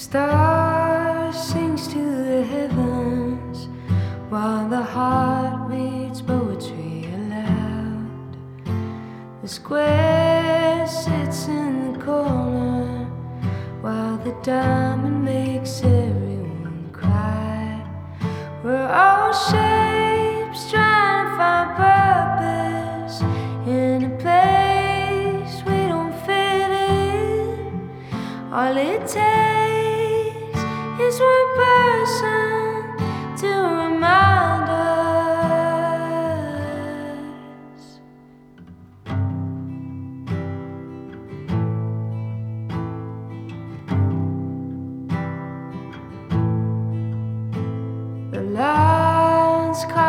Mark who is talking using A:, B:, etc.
A: star sings to the heavens while the heart reads poetry aloud. The square sits in the corner while the diamond makes everyone cry. We're all shapes trying to find purpose in a place we don't fit in. All it takes